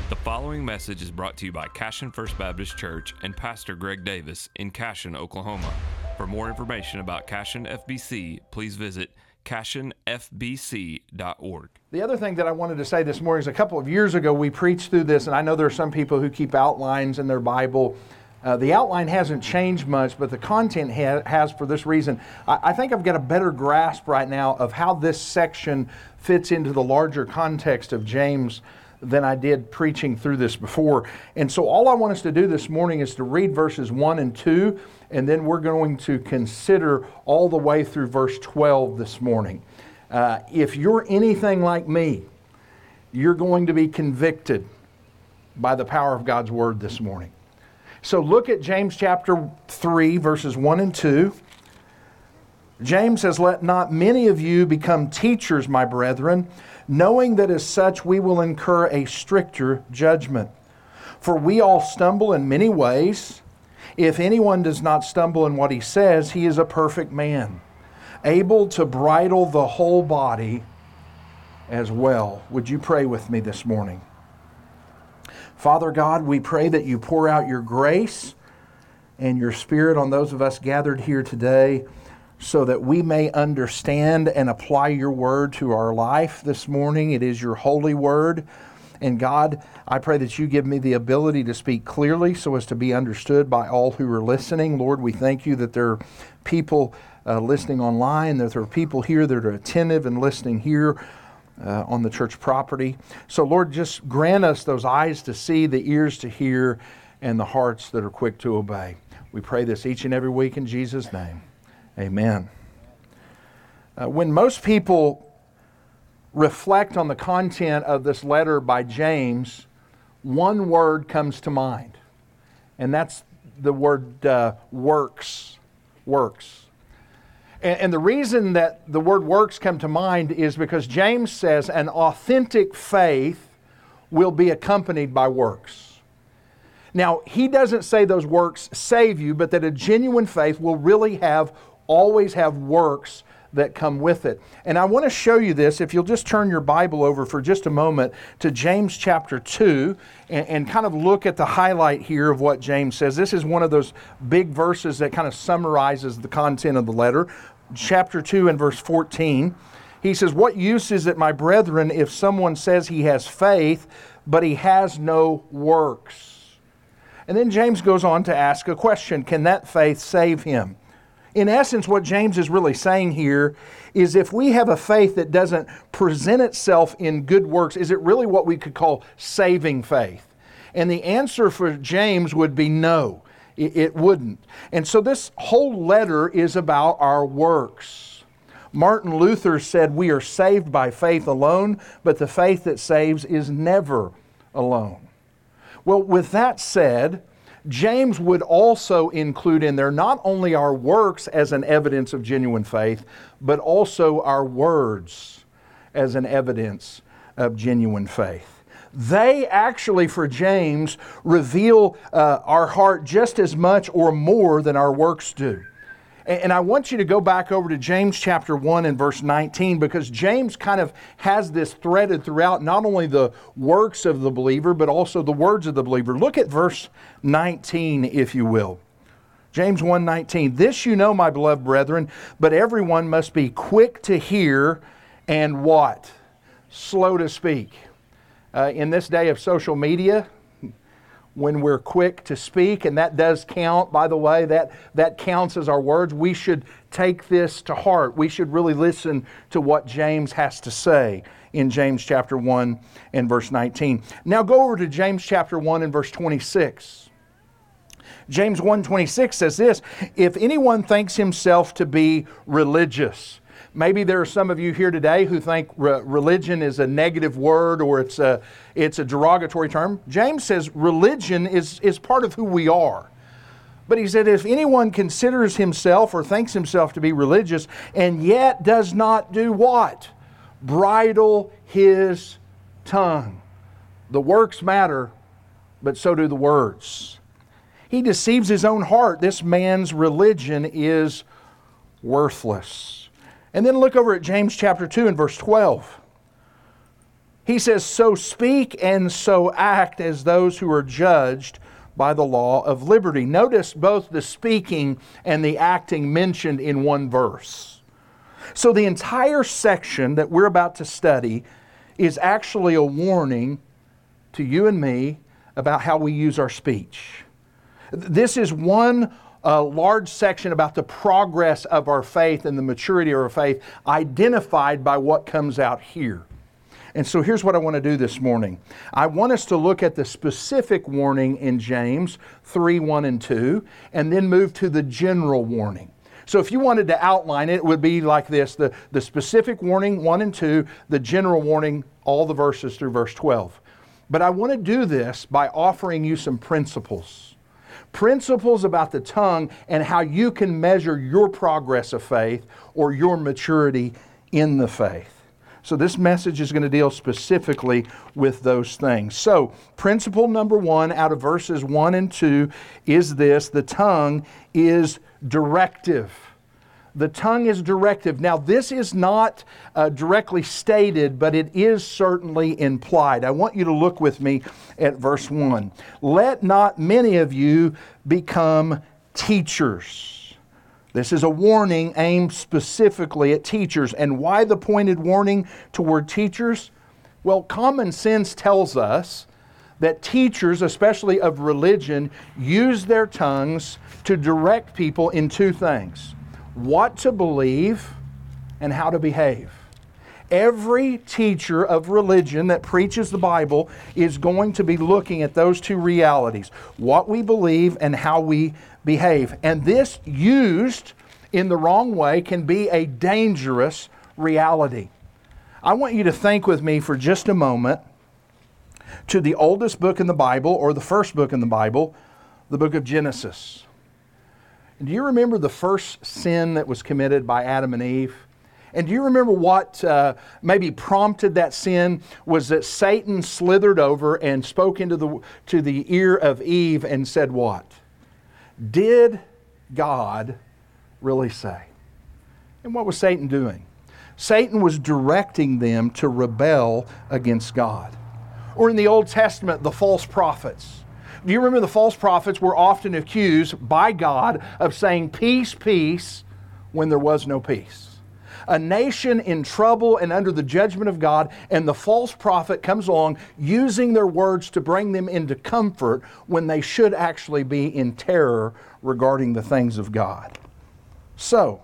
The following message is brought to you by Cashion First Baptist Church and Pastor Greg Davis in Cashion, Oklahoma. For more information about Cashion FBC, please visit cashionfbc.org. The other thing that I wanted to say this morning is a couple of years ago we preached through this, and I know there are some people who keep outlines in their Bible. The outline hasn't changed much, but the content has for this reason. I think I've got a better grasp right now of how this section fits into the larger context of James than I did preaching through this before. And so all I want us to do this morning is to read verses 1 and 2, and then we're going to consider all the way through verse 12 this morning. If you're anything like me, you're going to be convicted by the power of God's Word this morning. So look at James chapter 3, verses 1 and 2. James says, "Let not many of you become teachers, my brethren, knowing that as such we will incur a stricter judgment. For we all stumble in many ways. If anyone does not stumble in what he says, he is a perfect man, able to bridle the whole body as well." Would you pray with me this morning? Father God, we pray that you pour out your grace and your Spirit on those of us gathered here today so that we may understand and apply your word to our life this morning. It is your holy word. And God, I pray that you give me the ability to speak clearly so as to be understood by all who are listening. Lord, we thank you that there are people listening online, that there are people here that are attentive and listening here on the church property. So Lord, just grant us those eyes to see, the ears to hear, and the hearts that are quick to obey. We pray this each and every week in Jesus' name. Amen. When most people reflect on the content of this letter by James, one word comes to mind, and that's the word works. Works. And the reason that the word works come to mind is because James says an authentic faith will be accompanied by works. Now, he doesn't say those works save you, but that a genuine faith will really always have works that come with it. And I want to show you this, if you'll just turn your Bible over for just a moment to James chapter 2 and kind of look at the highlight here of what James says. This is one of those big verses that kind of summarizes the content of the letter. Chapter 2 and verse 14. He says, "What use is it, my brethren, if someone says he has faith, but he has no works?" And then James goes on to ask a question. Can that faith save him? In essence, what James is really saying here is if we have a faith that doesn't present itself in good works, is it really what we could call saving faith? And the answer for James would be no, it wouldn't. And so this whole letter is about our works. Martin Luther said we are saved by faith alone, but the faith that saves is never alone. Well, with that said, James would also include in there not only our works as an evidence of genuine faith, but also our words as an evidence of genuine faith. They actually, for James, reveal our heart just as much or more than our works do. And I want you to go back over to James chapter 1 and verse 19, because James kind of has this threaded throughout not only the works of the believer, but also the words of the believer. Look at verse 19, if you will. James 1:19, "This you know, my beloved brethren, but everyone must be quick to hear and" what? Slow to speak. In this day of social media, when we're quick to speak, and that does count, by the way, that counts as our words. We should take this to heart. We should really listen to what James has to say in James chapter 1 and verse 19. Now go over to James chapter 1 and verse 26. James 1:26 says this, "If anyone thinks himself to be religious." Maybe there are some of you here today who think religion is a negative word or it's a derogatory term. James says religion is part of who we are. But he said if anyone considers himself or thinks himself to be religious and yet does not do what? Bridle his tongue. The works matter, but so do the words. He deceives his own heart. This man's religion is worthless. And then look over at James chapter 2 and verse 12. He says, so speak and so act as those who are judged by the law of liberty. Notice both the speaking and the acting mentioned in one verse. So the entire section that we're about to study is actually a warning to you and me about how we use our speech. This is one large section about the progress of our faith and the maturity of our faith identified by what comes out here. And so here's what I want to do this morning. I want us to look at the specific warning in James 3, 1 and 2, and then move to the general warning. So if you wanted to outline it, it would be like this: the specific warning, 1 and 2, the general warning, all the verses through verse 12. But I want to do this by offering you some principles. Principles about the tongue and how you can measure your progress of faith or your maturity in the faith. So this message is going to deal specifically with those things. So principle number 1 out of verses 1 and 2 is this: the tongue is directive. The tongue is directive. Now this is not directly stated, but it is certainly implied. I want you to look with me at verse 1. Let not many of you become teachers. This is a warning aimed specifically at teachers. And why the pointed warning toward teachers? Well, common sense tells us that teachers, especially of religion, use their tongues to direct people in two things: what to believe and how to behave. Every teacher of religion that preaches the Bible is going to be looking at those two realities: what we believe and how we behave. And this, used in the wrong way, can be a dangerous reality. I want you to think with me for just a moment to the oldest book in the Bible, or the first book in the Bible, the book of Genesis. Do you remember the first sin that was committed by Adam and Eve? And do you remember what maybe prompted that sin? Was that Satan slithered over and spoke into the ear of Eve and said what? Did God really say? And what was Satan doing? Satan was directing them to rebel against God. Or in the Old Testament, the false prophets. Do you remember the false prophets were often accused by God of saying peace, peace, when there was no peace? A nation in trouble and under the judgment of God, and the false prophet comes along using their words to bring them into comfort when they should actually be in terror regarding the things of God. So,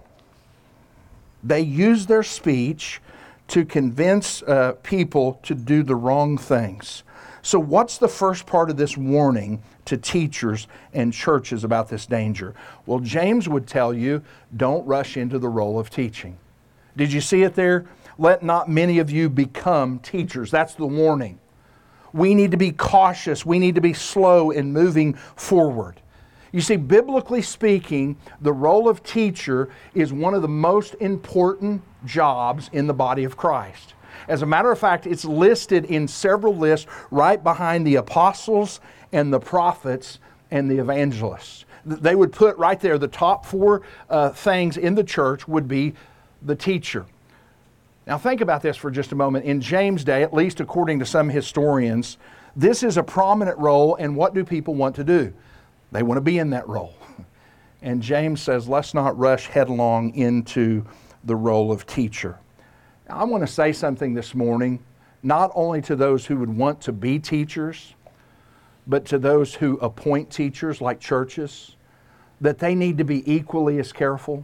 they use their speech to convince people to do the wrong things. So what's the first part of this warning to teachers and churches about this danger? Well, James would tell you, don't rush into the role of teaching. Did you see it there? Let not many of you become teachers. That's the warning. We need to be cautious. We need to be slow in moving forward. You see, biblically speaking, the role of teacher is one of the most important jobs in the body of Christ. As a matter of fact, it's listed in several lists right behind the apostles and the prophets and the evangelists. They would put right there the top 4 things in the church would be the teacher. Now think about this for just a moment. In James' day, at least according to some historians, this is a prominent role, and what do people want to do? They want to be in that role. And James says, let's not rush headlong into the role of teacher. Now, I want to say something this morning, not only to those who would want to be teachers, but to those who appoint teachers like churches, that they need to be equally as careful.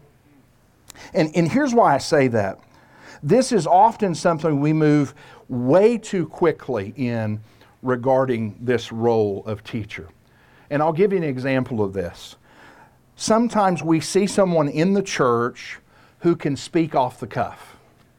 And here's why I say that. This is often something we move way too quickly in regarding this role of teacher. And I'll give you an example of this. Sometimes we see someone in the church who can speak off the cuff,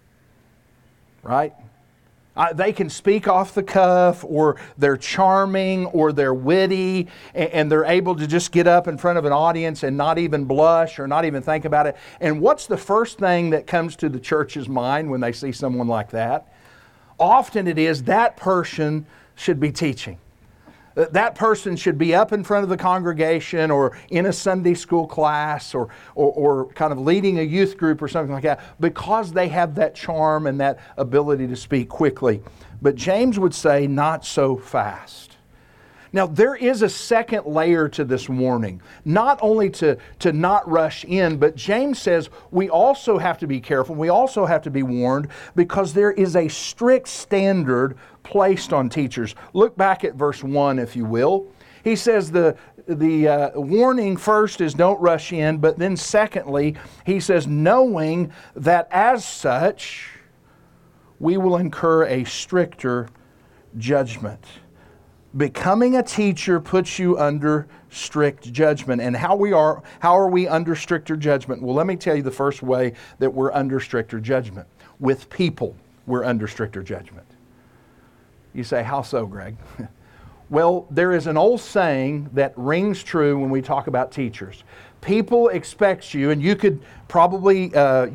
right? They can speak off the cuff, or they're charming, or they're witty, and they're able to just get up in front of an audience and not even blush or not even think about it. And what's the first thing that comes to the church's mind when they see someone like that? Often it is that person should be teaching. That person should be up in front of the congregation or in a Sunday school class or kind of leading a youth group or something like that, because they have that charm and that ability to speak quickly. But James would say, not so fast. Now, there is a second layer to this warning. Not only to not rush in, but James says we also have to be careful. We also have to be warned because there is a strict standard placed on teachers. Look back at verse 1, if you will. He says the warning first is don't rush in, but then secondly, he says, knowing that as such, we will incur a stricter judgment. Becoming a teacher puts you under strict judgment. And how are we under stricter judgment? Well, let me tell you the first way that we're under stricter judgment. With people, we're under stricter judgment. You say, how so, Greg? Well, there is an old saying that rings true when we talk about teachers. People expect you, and you could probably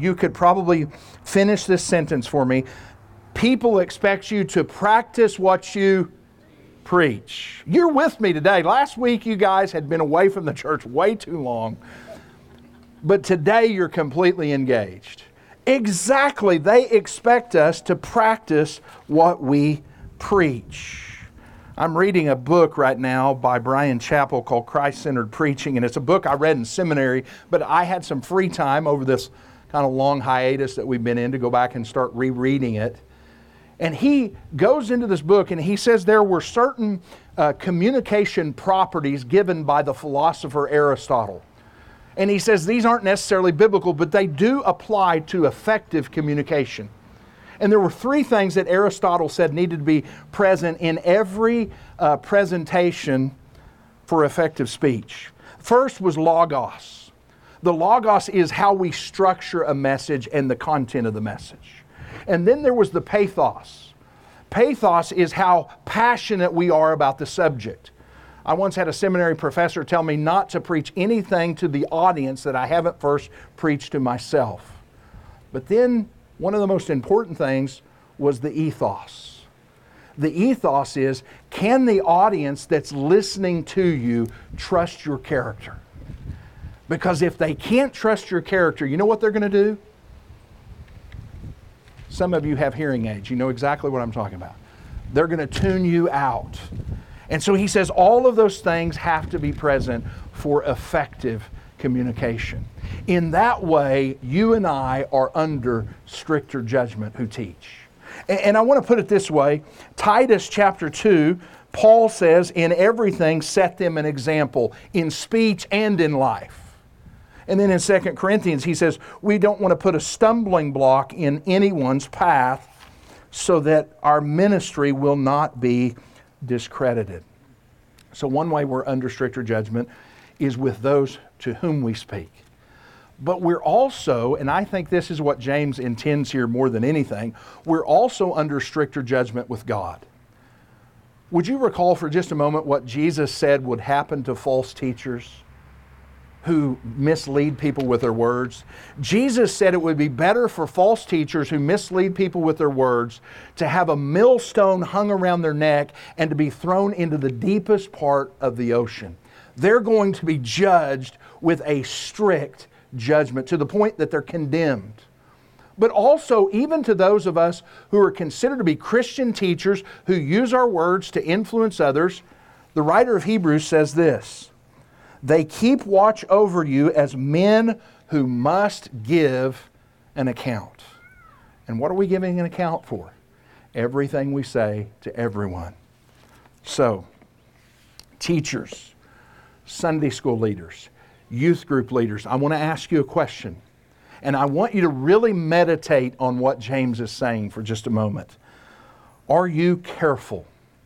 finish this sentence for me. People expect you to practice what you preach. You're with me today. Last week you guys had been away from the church way too long, but today you're completely engaged. Exactly. They expect us to practice what we preach. I'm reading a book right now by Brian Chappell called Christ-Centered Preaching, and it's a book I read in seminary, but I had some free time over this kind of long hiatus that we've been in to go back and start rereading it. And he goes into this book and he says there were certain communication properties given by the philosopher Aristotle. And he says these aren't necessarily biblical, but they do apply to effective communication. And there were three things that Aristotle said needed to be present in every presentation for effective speech. First was logos. The logos is how we structure a message and the content of the message. And then there was the pathos. Pathos is how passionate we are about the subject. I once had a seminary professor tell me not to preach anything to the audience that I haven't first preached to myself. But then one of the most important things was the ethos. The ethos is, can the audience that's listening to you trust your character? Because if they can't trust your character, you know what they're going to do? Some of you have hearing aids. You know exactly what I'm talking about. They're going to tune you out. And so he says all of those things have to be present for effective communication. In that way, you and I are under stricter judgment who teach. And I want to put it this way. Titus chapter 2, Paul says, in everything set them an example, in speech and in life. And then in 2 Corinthians, he says, we don't want to put a stumbling block in anyone's path so that our ministry will not be discredited. So one way we're under stricter judgment is with those to whom we speak. But we're also, and I think this is what James intends here more than anything, we're also under stricter judgment with God. Would you recall for just a moment what Jesus said would happen to false teachers who mislead people with their words? Jesus said it would be better for false teachers who mislead people with their words to have a millstone hung around their neck and to be thrown into the deepest part of the ocean. They're going to be judged with a strict judgment to the point that they're condemned. But also, even to those of us who are considered to be Christian teachers who use our words to influence others, the writer of Hebrews says this: they keep watch over you as men who must give an account. And what are we giving an account for? Everything we say to everyone. So, teachers, Sunday school leaders, youth group leaders, I want to ask you a question. And I want you to really meditate on what James is saying for just a moment. Are you careful?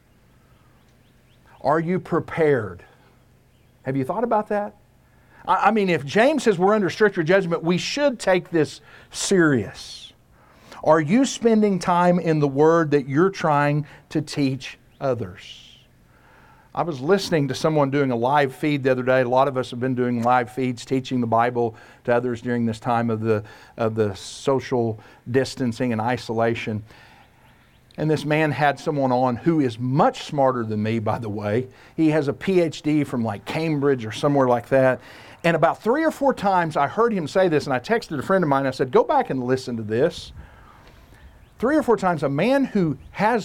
Are you prepared? Have you thought about that? I mean, if James says we're under stricter judgment, we should take this serious. Are you spending time in the Word that you're trying to teach others? I was listening to someone doing a live feed the other day. A lot of us have been doing live feeds, teaching the Bible to others during this time of the social distancing and isolation. And this man had someone on who is much smarter than me, by the way. He has a PhD from like Cambridge or somewhere like that. And about 3 or 4 times I heard him say this, and I texted a friend of mine. I said, go back and listen to this. 3 or 4 times, a man who has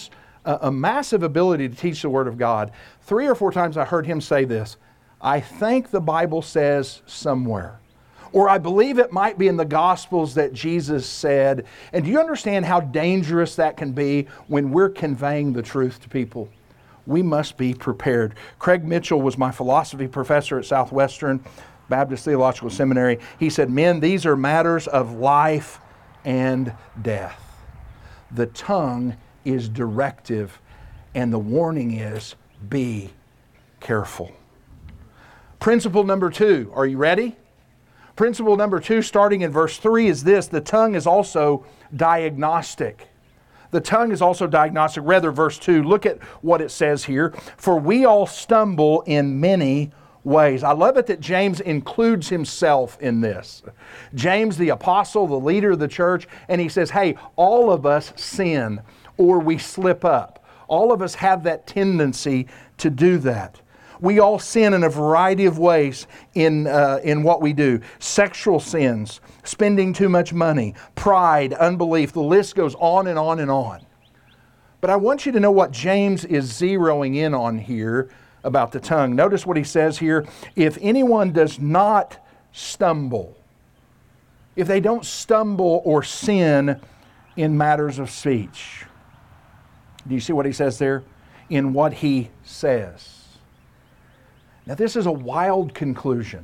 a massive ability to teach the Word of God. 3 or 4 times I heard him say this, I think the Bible says somewhere. Or I believe it might be in the Gospels that Jesus said. And do you understand how dangerous that can be when we're conveying the truth to people? We must be prepared. Craig Mitchell was my philosophy professor at Southwestern Baptist Theological Seminary. He said, men, these are matters of life and death. The tongue is directive, and the warning is, be careful. Principle number 2, are you ready? Principle number 2, starting in verse 3, is this: the tongue is also diagnostic. The tongue is also diagnostic. Rather, verse 2, look at what it says here. For we all stumble in many ways. I love it that James includes himself in this. James, the apostle, the leader of the church, and he says, hey, all of us sin or we slip up. All of us have that tendency to do that. We all sin in a variety of ways in what we do. Sexual sins, spending too much money, pride, unbelief. The list goes on and on and on. But I want you to know what James is zeroing in on here about the tongue. Notice what he says here. If anyone does not stumble, if they don't stumble or sin in matters of speech. Do you see what he says there? In what he says. Now, this is a wild conclusion.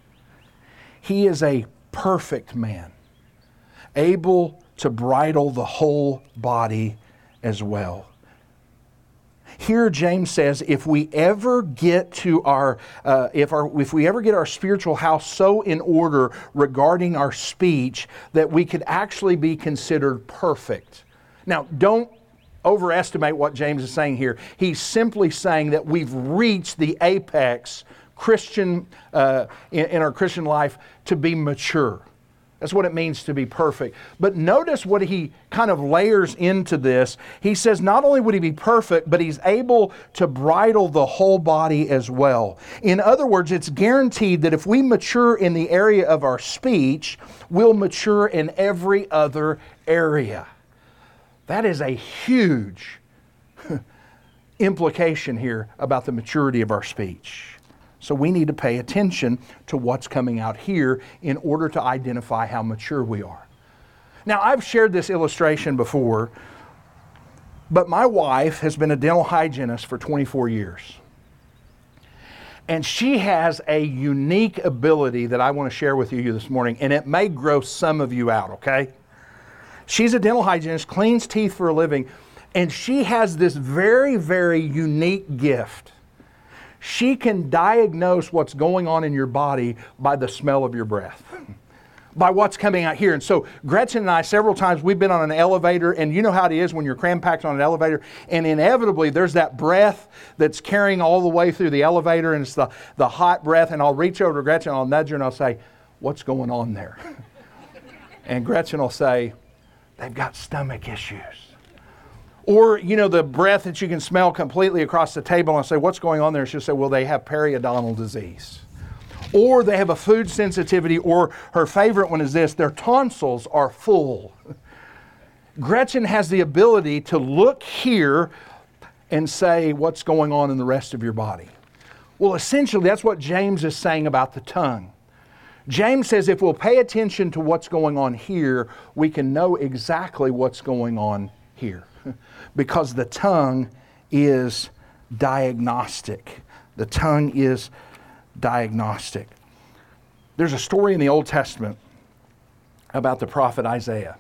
He is a perfect man, able to bridle the whole body as well. Here, James says, if we ever get to if we ever get our spiritual house so in order regarding our speech that we could actually be considered perfect. Now, don't overestimate what James is saying here. He's simply saying that we've reached the apex Christian in our Christian life to be mature. That's what it means to be perfect. But notice what he kind of layers into this. He says not only would he be perfect, but he's able to bridle the whole body as well. In other words, it's guaranteed that if we mature in the area of our speech, we'll mature in every other area. That is a huge implication here about the maturity of our speech. So we need to pay attention to what's coming out here in order to identify how mature we are. Now, I've shared this illustration before, but my wife has been a dental hygienist for 24 years. And she has a unique ability that I want to share with you this morning, and it may gross some of you out, okay? She's a dental hygienist, cleans teeth for a living, and she has this very, very unique gift. She can diagnose what's going on in your body by the smell of your breath, by what's coming out here. And so Gretchen and I, several times, we've been on an elevator, and you know how it is when you're cram-packed on an elevator, and inevitably there's that breath that's carrying all the way through the elevator, and it's the hot breath, and I'll reach over to Gretchen, I'll nudge her, and I'll say, what's going on there? And Gretchen will say, they've got stomach issues. Or, you know, the breath that you can smell completely across the table, and I say, what's going on there? She'll say, well, they have periodontal disease. Or they have a food sensitivity, or her favorite one is this, their tonsils are full. Gretchen has the ability to look here and say what's going on in the rest of your body. Well, essentially, that's what James is saying about the tongue. James says if we'll pay attention to what's going on here, we can know exactly what's going on here. Because the tongue is diagnostic. The tongue is diagnostic. There's a story in the Old Testament about the prophet Isaiah.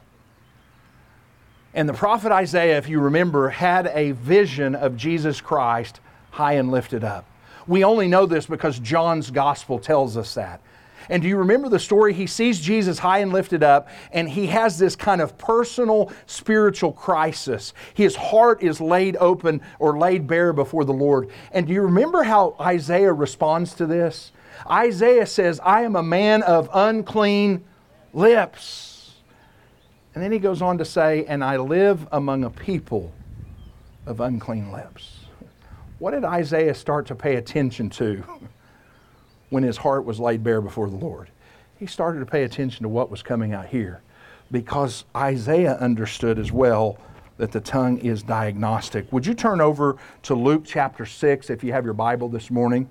And the prophet Isaiah, if you remember, had a vision of Jesus Christ high and lifted up. We only know this because John's gospel tells us that. And do you remember the story? He sees Jesus high and lifted up, and he has this kind of personal spiritual crisis. His heart is laid open or laid bare before the Lord. And do you remember how Isaiah responds to this? Isaiah says, I am a man of unclean lips. And then he goes on to say, and I live among a people of unclean lips. What did Isaiah start to pay attention to when his heart was laid bare before the Lord? He started to pay attention to what was coming out here, because Isaiah understood as well that the tongue is diagnostic. Would you turn over to Luke chapter 6 if you have your Bible this morning?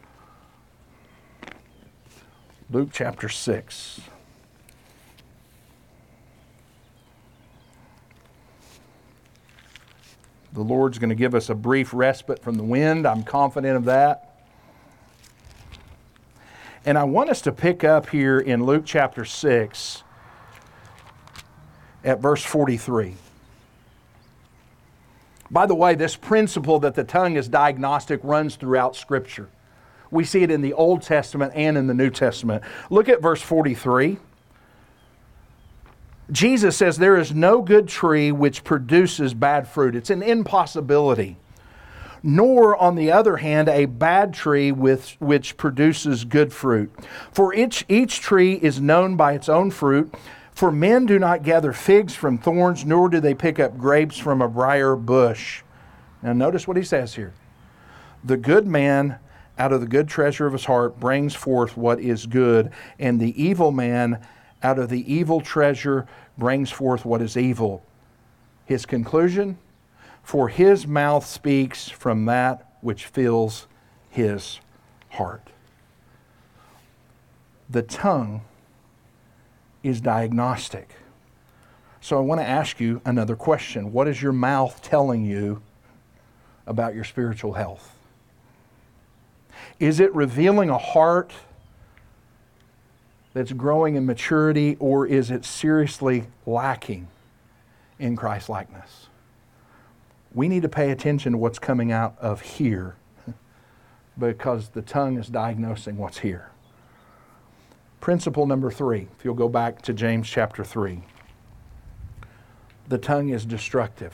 Luke chapter 6. The Lord's going to give us a brief respite from the wind. I'm confident of that. And I want us to pick up here in Luke chapter 6 at verse 43. By the way, this principle that the tongue is diagnostic runs throughout Scripture. We see it in the Old Testament and in the New Testament. Look at verse 43. Jesus says, "There is no good tree which produces bad fruit." It's an impossibility. "Nor, on the other hand, a bad tree which produces good fruit. For each tree is known by its own fruit. For men do not gather figs from thorns, nor do they pick up grapes from a briar bush." Now notice what he says here. "The good man out of the good treasure of his heart brings forth what is good, and the evil man out of the evil treasure brings forth what is evil." His conclusion, "For his mouth speaks from that which fills his heart." The tongue is diagnostic. So I want to ask you another question. What is your mouth telling you about your spiritual health? Is it revealing a heart that's growing in maturity, or is it seriously lacking in Christ-likeness? We need to pay attention to what's coming out of here, because the tongue is diagnosing what's here. Principle number 3, if you'll go back to James chapter 3. The tongue is destructive.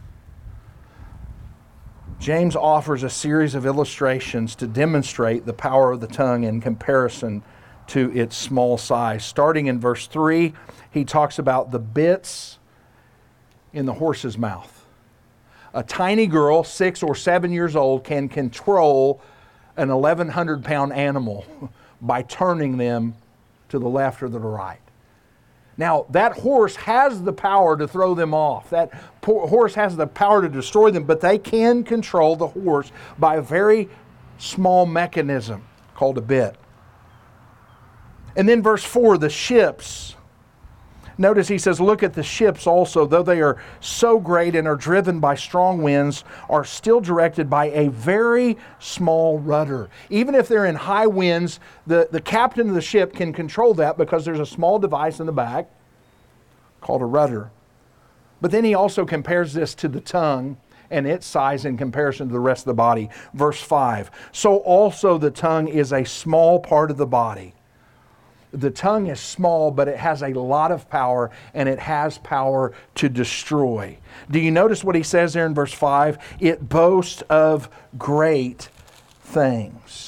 James offers a series of illustrations to demonstrate the power of the tongue in comparison to its small size. Starting in verse 3, he talks about the bits in the horse's mouth. A tiny girl, 6 or 7 years old, can control an 1,100-pound animal by turning them to the left or to the right. Now, that horse has the power to throw them off. That horse has the power to destroy them, but they can control the horse by a very small mechanism called a bit. And then verse 4, the ships. Notice he says, "Look at the ships also, though they are so great and are driven by strong winds, are still directed by a very small rudder." Even if they're in high winds, the captain of the ship can control that because there's a small device in the back called a rudder. But then he also compares this to the tongue and its size in comparison to the rest of the body. Verse 5, "So also the tongue is a small part of the body." The tongue is small, but it has a lot of power, and it has power to destroy. Do you notice what he says there in verse 5? It boasts of great things.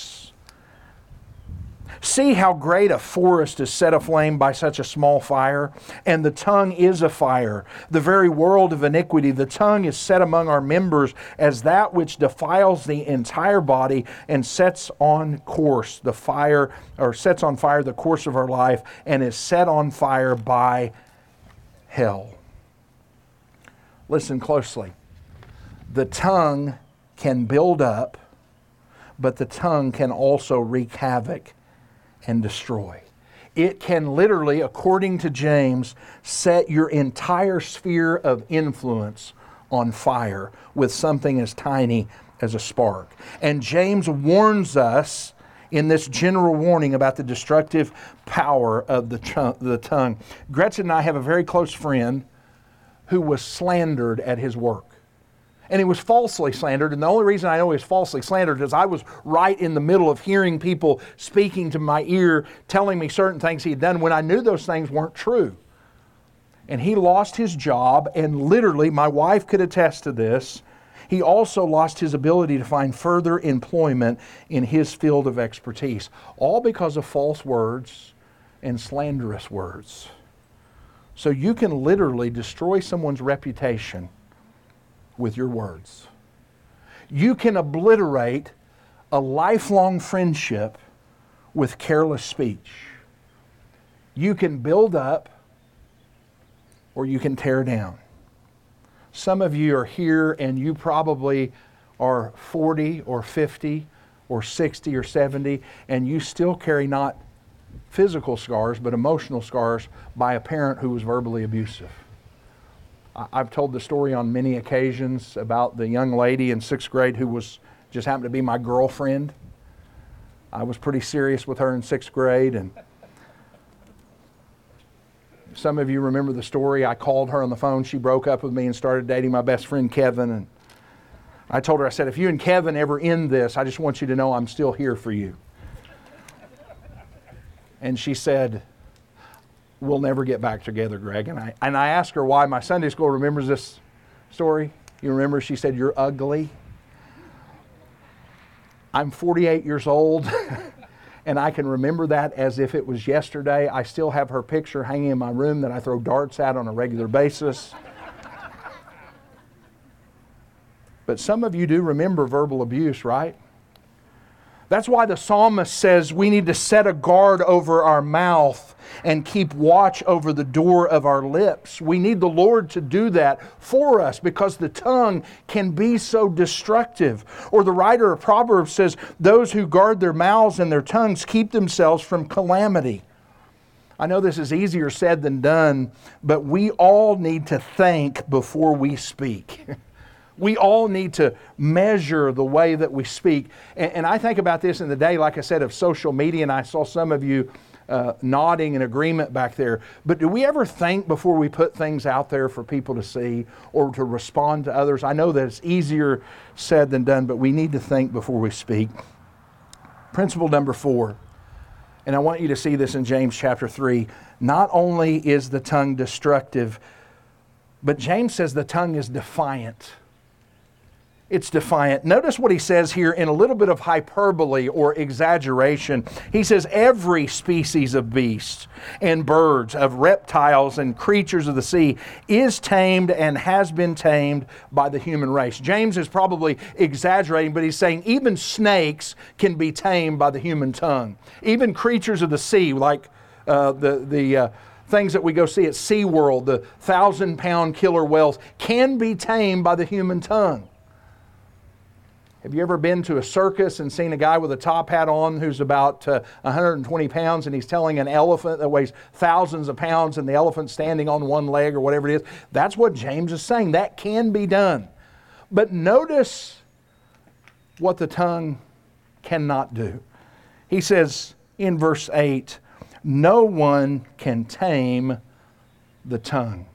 "See how great a forest is set aflame by such a small fire? And the tongue is a fire, the very world of iniquity. The tongue is set among our members as that which defiles the entire body and sets on course the fire, or sets on fire the course of our life, and is set on fire by hell." Listen closely. The tongue can build up, but the tongue can also wreak havoc and destroy. It can literally, according to James, set your entire sphere of influence on fire with something as tiny as a spark. And James warns us in this general warning about the destructive power of the tongue. Gretchen and I have a very close friend who was slandered at his work. And he was falsely slandered, and the only reason I know he was falsely slandered is I was right in the middle of hearing people speaking to my ear, telling me certain things he had done when I knew those things weren't true. And he lost his job, and literally, my wife could attest to this, he also lost his ability to find further employment in his field of expertise, all because of false words and slanderous words. So you can literally destroy someone's reputation with your words. You can obliterate a lifelong friendship with careless speech. You can build up or you can tear down. Some of you are here and you probably are 40 or 50 or 60 or 70, and you still carry not physical scars, but emotional scars by a parent who was verbally abusive. I've told the story on many occasions about the young lady in 6th grade who just happened to be my girlfriend. I was pretty serious with her in 6th grade, and some of you remember the story. I called her on the phone. She broke up with me and started dating my best friend Kevin, and I told her, I said, if you and Kevin ever end this, I just want you to know I'm still here for you. And she said, we'll never get back together, Greg. And I asked her why. My Sunday school remembers this story. You remember? She said, you're ugly. I'm 48 years old, and I can remember that as if it was yesterday. I still have her picture hanging in my room that I throw darts at on a regular basis. But some of you do remember verbal abuse, right? That's why the psalmist says we need to set a guard over our mouth and keep watch over the door of our lips. We need the Lord to do that for us because the tongue can be so destructive. Or the writer of Proverbs says, those who guard their mouths and their tongues keep themselves from calamity. I know this is easier said than done, but we all need to think before we speak. We all need to measure the way that we speak. And I think about this in the day, like I said, of social media, and I saw some of you nodding in agreement back there. But do we ever think before we put things out there for people to see or to respond to others? I know that it's easier said than done, but we need to think before we speak. Principle number 4, and I want you to see this in James chapter 3. Not only is the tongue destructive, but James says the tongue is defiant. It's defiant. Notice what he says here in a little bit of hyperbole or exaggeration. He says every species of beasts and birds, of reptiles and creatures of the sea is tamed and has been tamed by the human race. James is probably exaggerating, but he's saying even snakes can be tamed by the human tongue. Even creatures of the sea, like the things that we go see at SeaWorld, the 1,000-pound killer whales, can be tamed by the human tongue. Have you ever been to a circus and seen a guy with a top hat on who's about 120 pounds and he's telling an elephant that weighs thousands of pounds and the elephant's standing on one leg or whatever it is? That's what James is saying. That can be done. But notice what the tongue cannot do. He says in verse 8, no one can tame the tongue.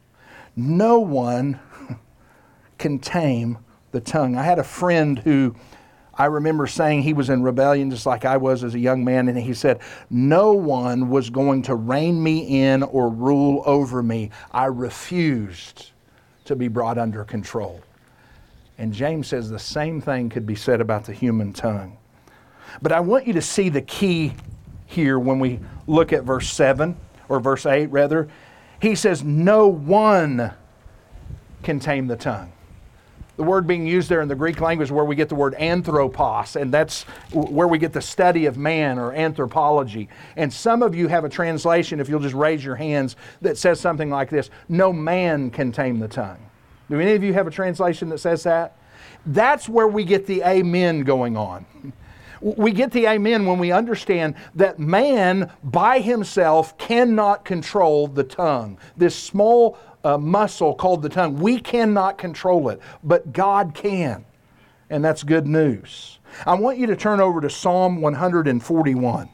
No one can tame the tongue. I had a friend who I remember saying he was in rebellion just like I was as a young man, and he said, no one was going to rein me in or rule over me. I refused to be brought under control. And James says the same thing could be said about the human tongue. But I want you to see the key here when we look at verse 7, or verse 8 rather. He says, no one can tame the tongue. The word being used there in the Greek language is where we get the word anthropos, and that's where we get the study of man or anthropology. And some of you have a translation, if you'll just raise your hands, that says something like this: no man can tame the tongue. Do any of you have a translation that says that? That's where we get the amen going on. We get the amen when we understand that man by himself cannot control the tongue. This small muscle called the tongue. We cannot control it, but God can. And that's good news. I want you to turn over to Psalm 141.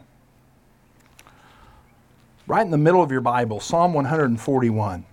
Right in the middle of your Bible, Psalm 141.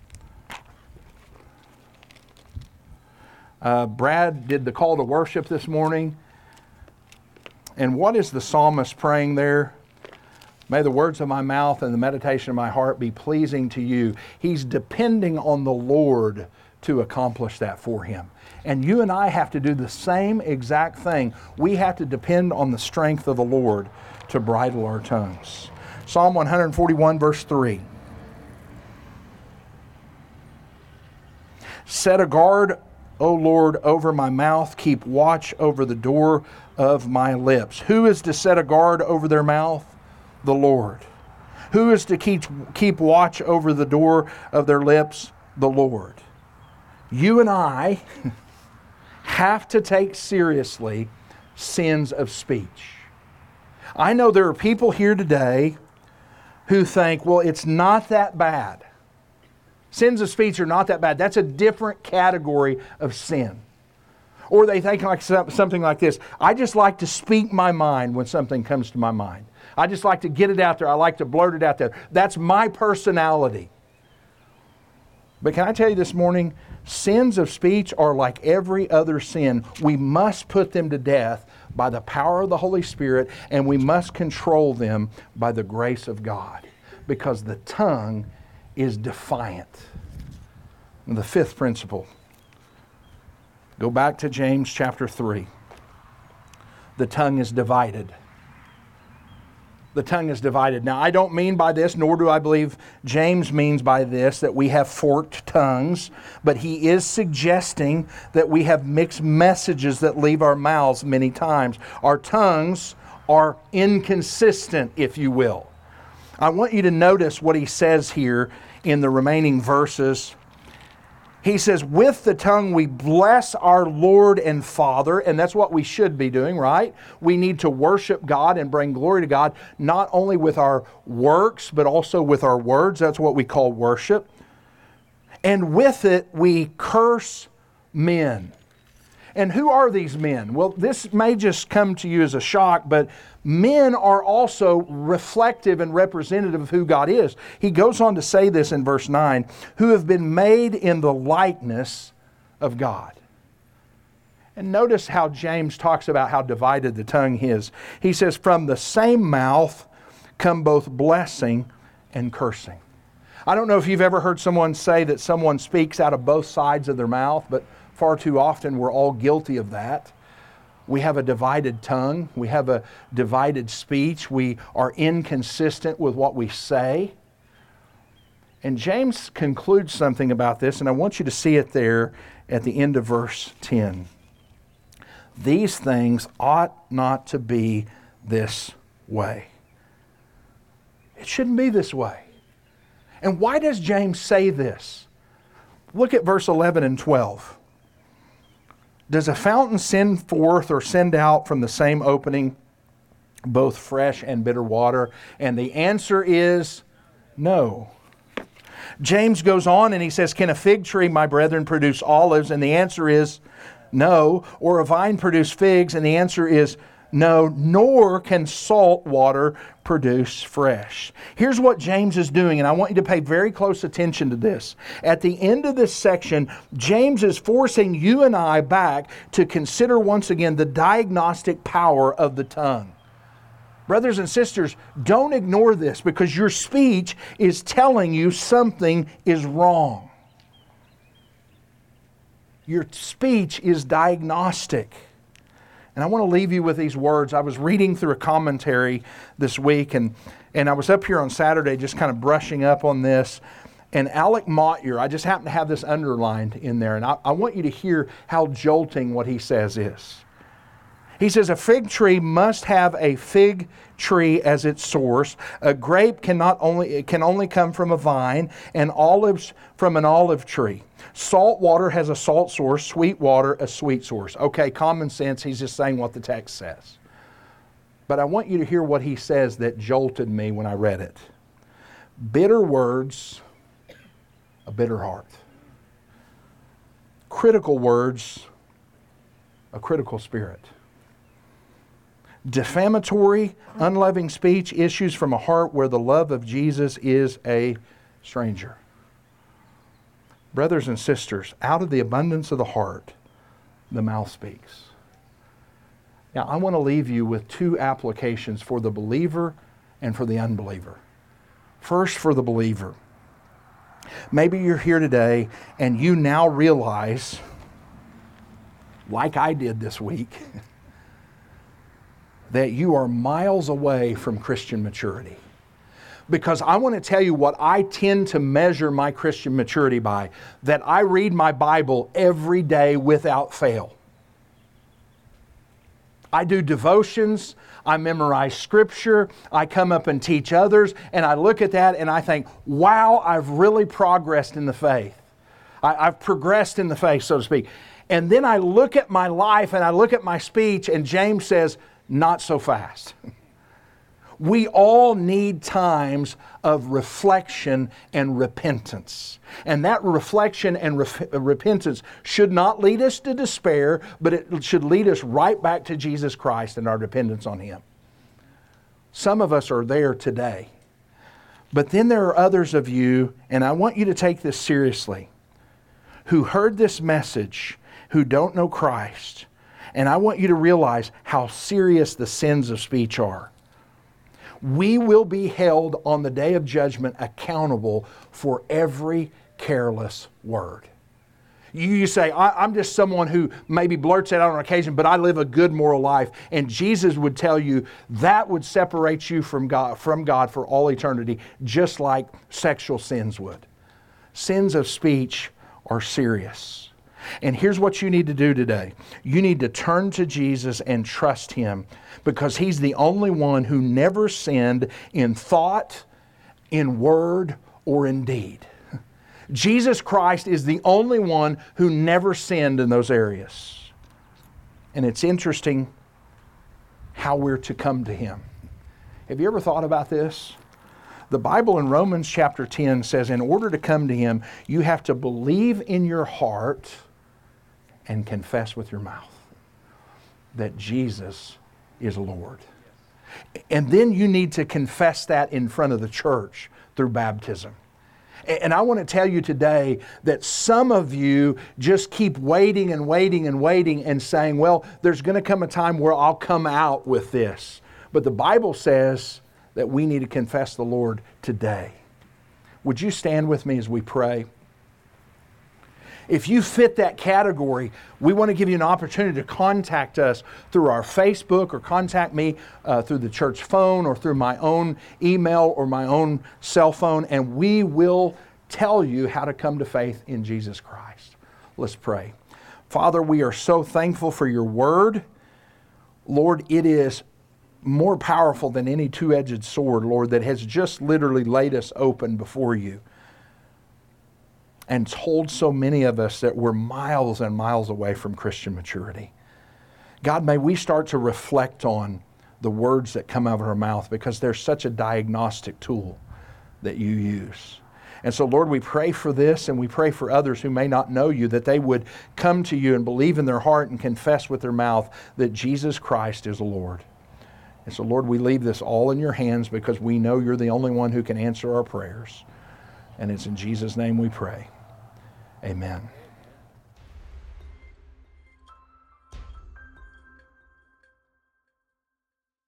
Brad did the call to worship this morning. And what is the psalmist praying there? May the words of my mouth and the meditation of my heart be pleasing to you. He's depending on the Lord to accomplish that for him. And you and I have to do the same exact thing. We have to depend on the strength of the Lord to bridle our tongues. Psalm 141 verse 3. Set a guard, O Lord, over my mouth. Keep watch over the door of my lips. Who is to set a guard over their mouth? The Lord. Who is to keep watch over the door of their lips? The Lord. You and I have to take seriously sins of speech. I know there are people here today who think, well, it's not that bad. Sins of speech are not that bad. That's a different category of sin. Or they think like something like this: I just like to speak my mind when something comes to my mind. I just like to get it out there. I like to blurt it out there. That's my personality. But can I tell you this morning, sins of speech are like every other sin. We must put them to death by the power of the Holy Spirit, and we must control them by the grace of God, because the tongue is defiant. And the fifth principle, go back to James chapter 3. The tongue is divided. The tongue is divided. Now, I don't mean by this, nor do I believe James means by this, that we have forked tongues, but he is suggesting that we have mixed messages that leave our mouths many times. Our tongues are inconsistent, if you will. I want you to notice what he says here in the remaining verses. He says, with the tongue we bless our Lord and Father, and that's what we should be doing, right? We need to worship God and bring glory to God, not only with our works, but also with our words. That's what we call worship. And with it, we curse men. And who are these men? Well, this may just come to you as a shock, but men are also reflective and representative of who God is. He goes on to say this in verse 9, who have been made in the likeness of God. And notice how James talks about how divided the tongue is. He says, from the same mouth come both blessing and cursing. I don't know if you've ever heard someone say that someone speaks out of both sides of their mouth, but far too often we're all guilty of that. We have a divided tongue. We have a divided speech. We are inconsistent with what we say. And James concludes something about this, and I want you to see it there at the end of verse 10. These things ought not to be this way. It shouldn't be this way. And why does James say this? Look at verse 11 and 12. Does a fountain send forth or send out from the same opening both fresh and bitter water? And the answer is no. James goes on and he says, can a fig tree, my brethren, produce olives? And the answer is no. Or a vine produce figs? And the answer is no. Nor can salt water produce fresh. Here's what James is doing, and I want you to pay very close attention to this. At the end of this section, James is forcing you and I back to consider once again the diagnostic power of the tongue. Brothers and sisters, don't ignore this, because your speech is telling you something is wrong. Your speech is diagnostic. And I want to leave you with these words. I was reading through a commentary this week, and I was up here on Saturday just kind of brushing up on this. And Alec Motyer, I just happen to have this underlined in there, and I want you to hear how jolting what he says is. He says, a fig tree must have a fig tree as its source. A grape can only come from a vine, and olives from an olive tree. Salt water has a salt source, sweet water a sweet source. Okay, common sense, he's just saying what the text says. But I want you to hear what he says that jolted me when I read it. Bitter words, a bitter heart. Critical words, a critical spirit. Defamatory, unloving speech issues from a heart where the love of Jesus is a stranger. Brothers and sisters, out of the abundance of the heart, the mouth speaks. Now, I want to leave you with two applications for the believer and for the unbeliever. First, for the believer. Maybe you're here today and you now realize, like I did this week, that you are miles away from Christian maturity. Because I want to tell you what I tend to measure my Christian maturity by, that I read my Bible every day without fail. I do devotions, I memorize Scripture, I come up and teach others, and I look at that and I think, wow, I've really progressed in the faith. I've progressed in the faith, so to speak. And then I look at my life and I look at my speech, and James says, not so fast. We all need times of reflection and repentance. And that reflection and repentance should not lead us to despair, but it should lead us right back to Jesus Christ and our dependence on Him. Some of us are there today. But then there are others of you, and I want you to take this seriously, who heard this message, who don't know Christ. And I want you to realize how serious the sins of speech are. We will be held on the day of judgment accountable for every careless word. You say, I'm just someone who maybe blurts it out on occasion, but I live a good moral life. And Jesus would tell you that would separate you from God for all eternity, just like sexual sins would. Sins of speech are serious. And here's what you need to do today. You need to turn to Jesus and trust Him, because He's the only one who never sinned in thought, in word, or in deed. Jesus Christ is the only one who never sinned in those areas. And it's interesting how we're to come to Him. Have you ever thought about this? The Bible in Romans chapter 10 says, in order to come to Him, you have to believe in your heart and confess with your mouth that Jesus is Lord. And then you need to confess that in front of the church through baptism. And I want to tell you today that some of you just keep waiting and waiting and waiting and saying, well, there's going to come a time where I'll come out with this. But the Bible says that we need to confess the Lord today. Would you stand with me as we pray? If you fit that category, we want to give you an opportunity to contact us through our Facebook, or contact me through the church phone, or through my own email or my own cell phone, and we will tell you how to come to faith in Jesus Christ. Let's pray. Father, we are so thankful for your word. Lord, it is more powerful than any two-edged sword, Lord, that has just literally laid us open before you and told so many of us that we're miles and miles away from Christian maturity. God, may we start to reflect on the words that come out of our mouth, because they're such a diagnostic tool that you use. And so, Lord, we pray for this, and we pray for others who may not know you, that they would come to you and believe in their heart and confess with their mouth that Jesus Christ is Lord. And so, Lord, we leave this all in your hands, because we know you're the only one who can answer our prayers. And it's in Jesus' name we pray. Amen.